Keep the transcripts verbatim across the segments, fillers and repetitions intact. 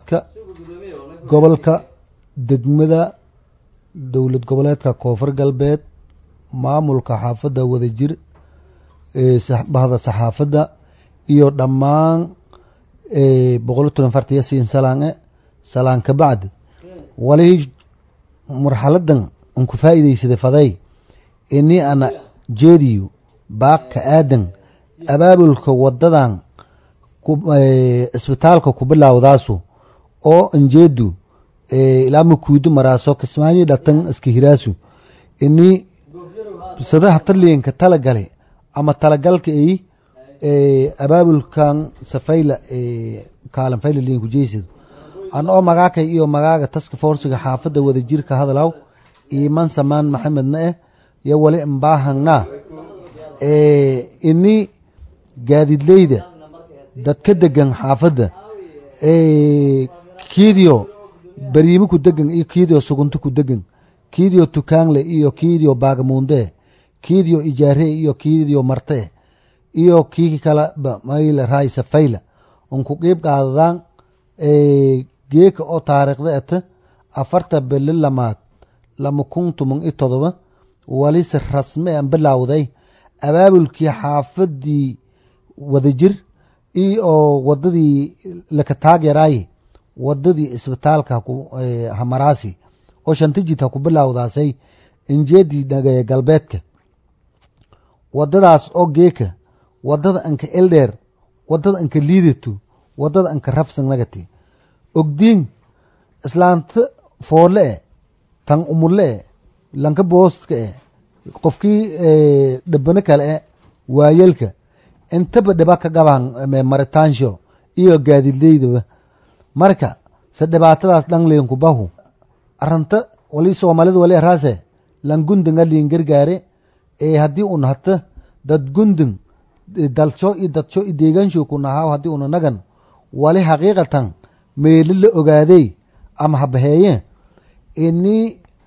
goboleedka gobolka degmada dowlad goboleedka koonfur galbeed maamulka xaafadda wadajir ee bahda saxaafadda iyo dhammaan ee boqol toban fartiya siin salaange salaan ka bacdi wali marxaladan aan ku faa'iideysay faday inii ana jeediyo baaqka aadan abaabulka wadadan ku isbitaalka ku bilowdaasu oo anjeedu ee ilaa makuudu maraaso kismaayo dhatan iska hiraasu inii sadaha taliinka tala galay ama tala galka ay ee abaabulkan safayla ee kaalan fayla liin ku jeesid an oo magaaka iyo magaaga task force-ga xaafadda wadajirka hadalaw iiman samaan maxamedna eh iyo wali imbaahangna ee inii gaadidleyda dadka degan xaafadda ee kiidiyo bariimo ku degan iyo kiidiyo sugunto ku degan kiidiyo tukaanle iyo kiidiyo baagamuunde kiidiyo ijaare iyo kiidiyo marte iyo kii kala mayl raaysa fayla on ku qeyb qaadaan ee geeka oo taariikhda ata afarta bil lamaad lama kun toban iyo todoba wali si rasmi ah bilowday abaabulkii xaafadii wadajir iyo wadadii la ka taageeray wadadii isbitaalka ku hamaraasi oo shantijita ku bilowdaasay injeedii dhagay galbeedka wadadaas oo geeka wadada anka elder wadada anka liidato wadada anka rafsan lagati ogdiin islaanta foole tan umule lanka booska qofkii ee dhabana kale waayelka intaba dhaba ka gaban maritaansho iyo gaadidleydaba marka saddebaatadaas dhanleen ku bahu aranta wali Soomaalidu wali raase lan gundin aliin gargaare ee hadii uu nahta dad gundin dalsho iyo dadso deegaansho ku nahaa hadii uu nagan wali haqiiqatan meel la ogaaday ama habaheeye inii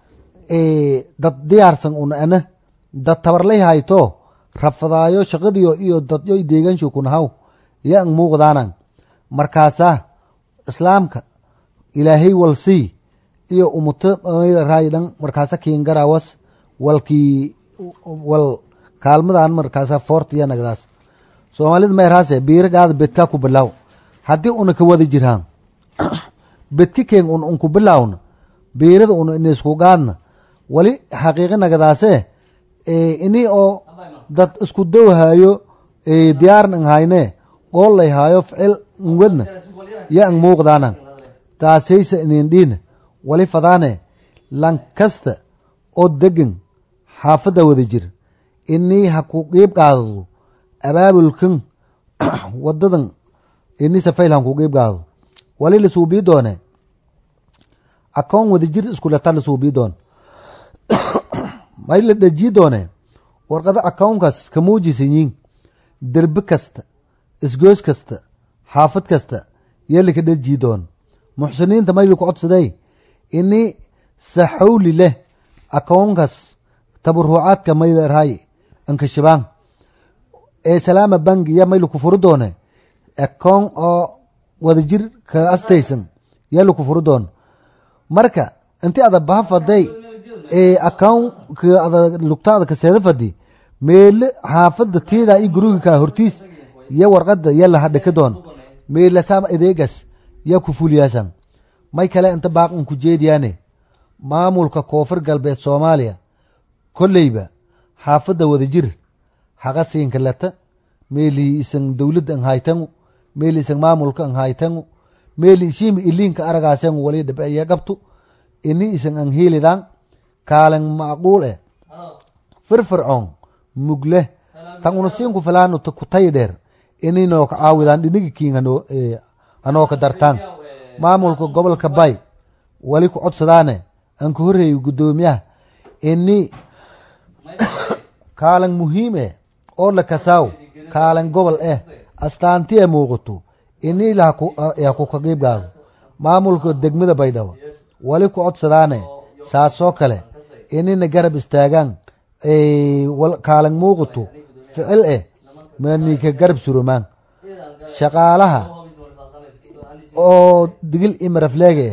ee dad diyaarsan una ana dad tabarlay hayto rafadaayo shaqadiyo iyo dadyo deegaansho ku nahaa yaa muuqdaanan markaasa islaamka ilaahay walsi iyo umata raaydan markaasa kiin garawas walkii wal kaalmadan markaasa fortiya nagdaas Soomaalidu ma raase biirgaad bedka ku bilaw hadii una ka wada jiraan bedki keen un un ku bilawna biirada un in isku gaadna wali xaqiiqo nagdaase ee ini oo dad isku dawhayo ee diyaarnan hayne qool lay hayo ficil wadna yaa muuqdaana taasaysa ineen dhiin wali fadaane lan kasta oo degan xaafadda wadajir inii ha ku qeyb qaado abaabulkan wadadan inii safaylan ku qeyb qaado wali la suubi doone akoon wadajir isku la tal suubi doon may la dhaji doone warqada akoonkaas ka muujisin derbi kasta isgoos kasta xaafad kasta yalla ka dhaji doon muxsiniinta may ku codsaday inii saxawli leh akoonkaas tabarucaadka may raay anka shabaan ee salaama bangi ya may ku furu doone akoon oo wadajir ka astaysan yalla ku furu doon marka intii ada baafaday ee akoon ka ada lugtaada ka seedafadi meel xaafadda tiida ay guriga ka hortiis ya warqada yalla hadda ka doon meel la saam adeegas ya ku fuliyaasan may kale inta baaqan ku jeediyaane maamulka koonfur galbeed Soomaaliya koleyba xaafadda wadajir haga siin kalata meeli isan dawladdan haytan meeli isan maamulkan haytan meeli shim ilinka aragaasan wali dabaya qabto ini isan an heelidan kaalan macquul eh firfircoon mugle tan una siin ku filaano ku taydeer ini noo ka caawidaan dhinigi kiingano ee anoo ka dartaan maamulka gobolka Bay wali ku codsadaane an ku horeeyo gudoomiyaha ini kaalan muhiim eh oo la kasaaw kaalan gobol eh astaantii muuqato ini la ku ya ku qeyb gaado maamulka degmada Baydhabo wali ku codsadaane saasoo kale inina garab istaagaan ee wal kaalan muuqato ficil eh maani ka garab surumaan shaqaalaha oo digil imarafleege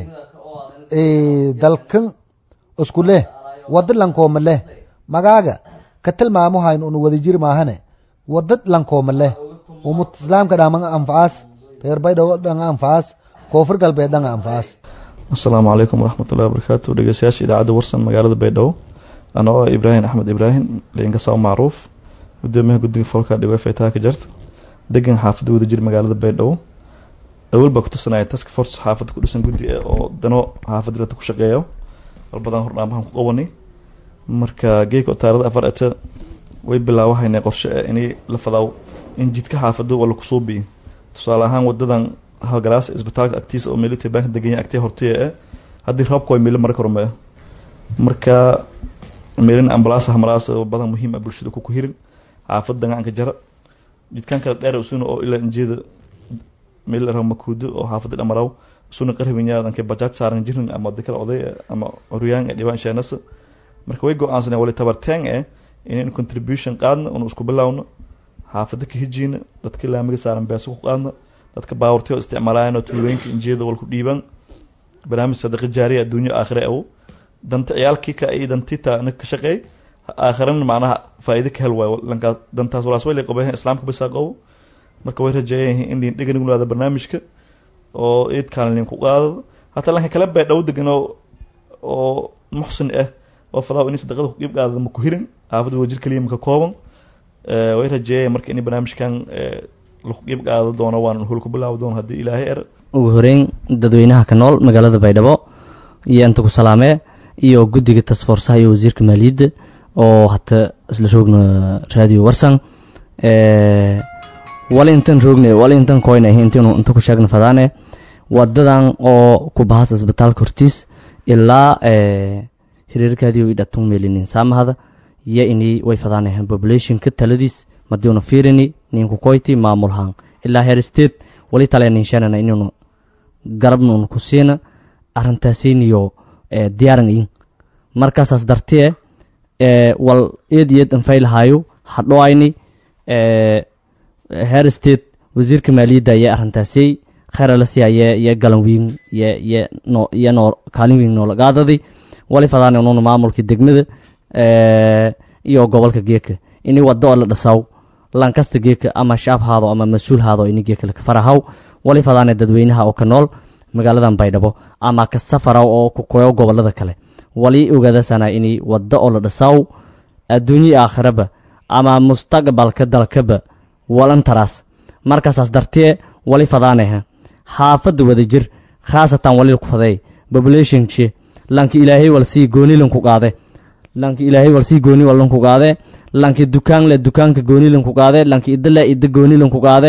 ee dalkan isku leh wada lankooma leh magaaga ka tilmaamo hayn uu wada jir maahane wada lankooma leh ummat islaamka dhamaan anfaas reer baydhabo dhan anfaas koonfur galbeed dhan anfaas. Assalaamu alaykum waraxmatullaahi wabarakaatuh. dhegeystayaasha idaacadda warsan magaalada Baydhabo anoo Ibrahim Axmed Ibrahim leenka soo macruuf gudoomiyaha guddiga folka dhigo feetaa ka jirta degan xaafadda wada jir magaalada Baydhabo awal ba ku tusanaya task force xaafadda ku dhisan guddi oo dano xaafadda ku shaqeeyo wal badan hornaamahan ku qabanay marka geeko taarada afar ata way bilaawayna qorshe inay la fadaaw in jidka xaafadda wala ku soo biin tusaale ahaan wadadan halgalaas isbitaalka agtiisa oo meelita bank degan agtee hortay hadii roobku ay meel mar korma marka meelin ambulance hamraas badan muhiim ah bulshada ku ku hirin xaafadda aan ka jara jidkan kala dheer usuna oo ila injeeda meel rama kuudo oo xaafadda dhamaraw usuna qaribinayaadan ka bajaaj saaran jirin ama dadka oday ama uriyaan dhibaan sheenas marka way go'aansanay wali tabarteen ee in contribution qaadna oo isku bilaawno xaafadda ka hijina dadka laamiga saaran beeso ku qaadna dadka baawrtiyo isticmaalayaan tuulooyinka injeeda wal ku dhiiban barnaamij sadaqa jaariya adduunyo aakhire ah danta ciyaalkii ka ay dantita ka shaqeey aakhiran macnaha faa'iido ka hel way lanka dantaas walaas way leeqabeen islaamka bisaaqow marka way rajeeyeen in dhigan ugu laada barnaamijka oo eed kaalin ku qaado hata lanka kala Baydhabo degan oo muxsin ah oo fadaaw in sadaqada ku qeyb qaado ma ku hirin aafadu wajir kaliya ma ka kooban ee way rajeeyeen marka in barnaamijkan lagu qeyb qaado doono waan hulku bilaaw doon hadii Ilaahay er ugu horeen dadweynaha ka nool magaalada Baydhabo iyo inta ku salaamee iyo guddiga tasforsaha iyo wasiirka maaliyadda oo hata isla roogna radio warsan ee wali intan roogne wali intan koynay intan inta ku sheegna fadaane wadadan oo ku bahas isbitaalka hortiis ilaa ee xiriirkaadii oo idhatun meelinin saamahada iyo inii way fadaanayaan population ka taladiis madiina fiirini ninku koyti maamulhaan ilaa heer state wali taleen inshaana inuu garabnu ku siina arintaasiiniyo ee diyaaran in markaas dartee ee wal eediyad an faylhayo hadhoayni ee heer state wasiirka maaliyadda ayaa arintaasi khayr la siiyay iyo galan weyn iyo iyo no iyo no kaalin weyn noo lagaadadi wali fadaan inuu maamulka degmada ee iyo gobolka geeka inii wado la dhasaw lankasta geeka ama shaab haado ama mas'uul haado inii geeka ka farahaw wali fadaan dadweynaha oo ka nool magaaladan Baydhabo ama ka safara oo ku koyo gobolada kale wali ogaada sana inii wado oo la dhasaw adduunyo aakhiraba ama mustaqbalka dalkaba walan taras markaas dartee wali fadaanaha xaafadda wada jir khaasatan wali ku faday population chi lanki Ilaahay wal si gooni lan ku qaade lanki Ilaahay wal si gooni wal lan ku qaade lanki dukaan le dukaanka gooni lan ku qaade lanki idla idda gooni lan ku qaade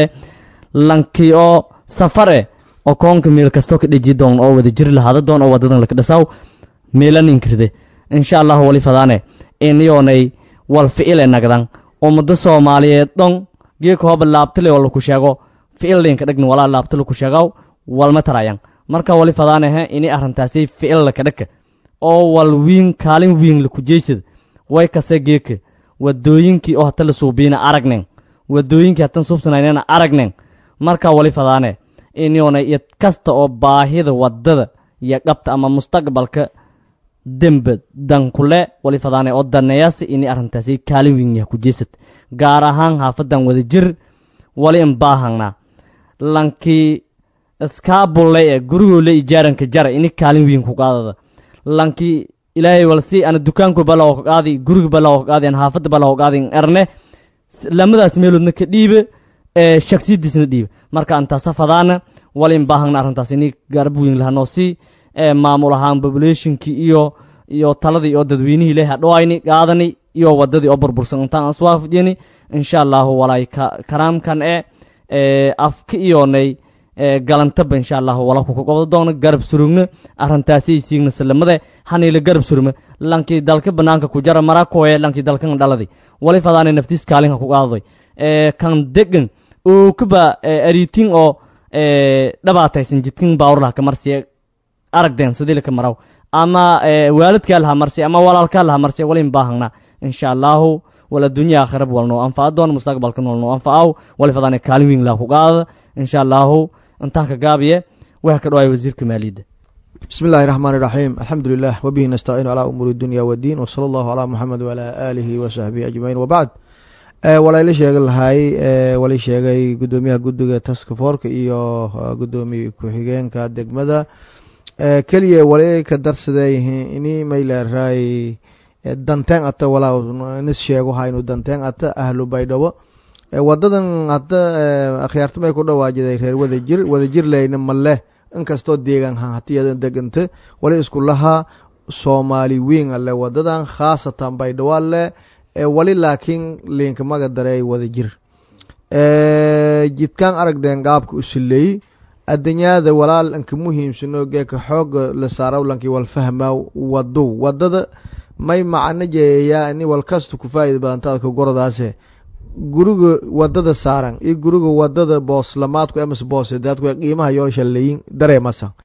lanki oo safare oo koonka meel kasto ka dhiji doon oo wada jir lahaada doon oo wadadan la ka dhasaw meelan inkirde insha Allah wali fadaane iniyonay wal ficil nagdan oo muddo Soomaaliyeed dhan geek hoob laabtay wal ku sheego ficil leenka dhagna wala laabtay ku sheegaw wal ma tarayan marka wali fadaanaha inii arintaasi ficil la ka dhaka oo wal wiin kaalin wiin la ku jeesad way ka sageeka wadooyinkii oo hata la suubiina aragnen wadooyinkii hatan suubsanaynana aragnen marka wali fadaane iniyonay id kasta oo baahida wadada iyo qabta ama mustaqbalka dembe dan kule wali fadaane oo daneeyasi inii arintaasi kaalin wiin ku jeesad gaar ahaan xaafadan wada jir wali in baahana lanki iskaabulay ee gurigoole ijaaranka jara inii kaalin wiin ku qaadada lanki Ilaahay wal si ana dukaanku balaw ka qaadi guriga balaw ka qaadi ana xaafadda balaw ka qaadi erne lamadaas meeloodna ka dhiibe ee shakhsiyadiisna dhiibe marka anta safadaana wali in baahana arintaas inii garab wiin lahano si ee maamul ahaan populationki iyo iyo taladii oo dadweynaha ilaahay dhawaayni qaadani iyo wadadii oo burbursan intaan aswaafjini insha Allah walay karaamkan ee ee afka iyoonay ee galantaba insha Allah wala ku qobdo doona garab surugna arintaasi siigna salamada hanile garab suruma lanki dalka banaanka ku jara marako ee lanki dalkan dhaladi wali fadaana naftiis kaalin ku qaaday ee kan degan oo kuba ariitin oo ee dhabaataysan jidkin baawrla ka marsiye aragden sidii ka maraw ama waalidka laha marsiye ama walaalka laha marsiye walin baahna insha Allah wala dunya aakhirab walno anfaa doon mustaqbalka noolno anfaa wali fadaana kaalin weyn la ku qaada insha Allah inta ka gaabiye waxa ka dhawaay wasiirka maaliyadda بسم الله الرحمن الرحيم الحمد لله وبه نستعين على أمور الدنيا والدين وصلى الله على محمد وعلى آله وصحبه أجمعين وبعد ولا إلى شيء هاي ولا شيء قدوميها قدوة تاسك فورك إياه قدومي كوهيجين كادق مدى كلية ولا كدرس ذي إني ما إلى راي دانتين أتا ولا نس شيء وهاي نو دانتين أتا أهل بيدوا وددن أتا أخيرت ما يكون واجد غير وذجر وذجر لين مله inkastoo deegaankan hatiyada deganta wali isku laha Soomaali weyn alle wadadan khaasatan Baydhabo le wali laakiin link maga daray wada jir ee jidkan aragdeen gaabka u silay adduunyada walaal anka muhiimsano geeka xoog la saaro lankii wal fahmaa wado wadada may macna jeeyaa in wal kasto ku faa'iido badan taad ka goradaase guriga wadada saaran iyo guriga wadada booslamaadku ama boosedaadku qiimaha yoosha leeyin dareemasa